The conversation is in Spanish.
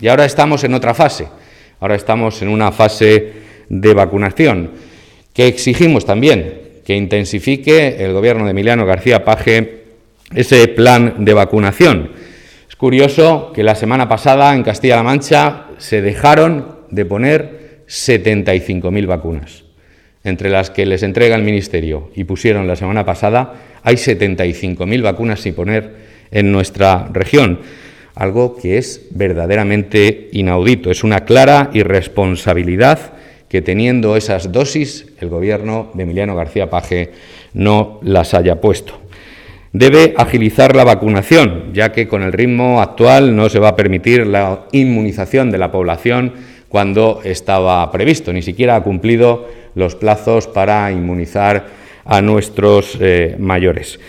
Y ahora estamos en otra fase, ahora estamos en una fase de vacunación, que exigimos también que intensifique el Gobierno de Emiliano García Paje ese plan de vacunación. Es curioso que la semana pasada en Castilla-La Mancha se dejaron de poner 75.000 vacunas. Entre las que les entrega el Ministerio y pusieron la semana pasada, hay 75.000 vacunas sin poner en nuestra región, algo que es verdaderamente inaudito. Es una clara irresponsabilidad que, teniendo esas dosis, el Gobierno de Emiliano García Paje no las haya puesto. Debe agilizar la vacunación, ya que con el ritmo actual no se va a permitir la inmunización de la población cuando estaba previsto. Ni siquiera ha cumplido los plazos para inmunizar a nuestros mayores.